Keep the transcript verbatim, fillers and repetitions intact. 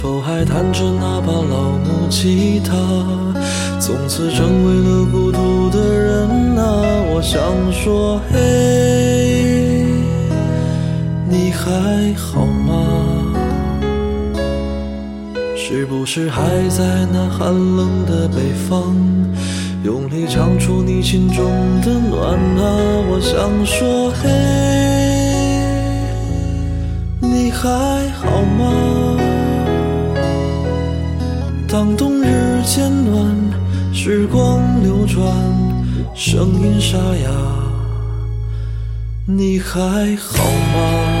后还弹着那把老木吉他，从此成为了孤独的人啊。我想说，嘿，你还好吗？是不是还在那寒冷的北方，用力唱出你心中的暖啊？我想说，嘿，你还好吗？当冬日渐暖，时光流转，声音沙哑，你还好吗？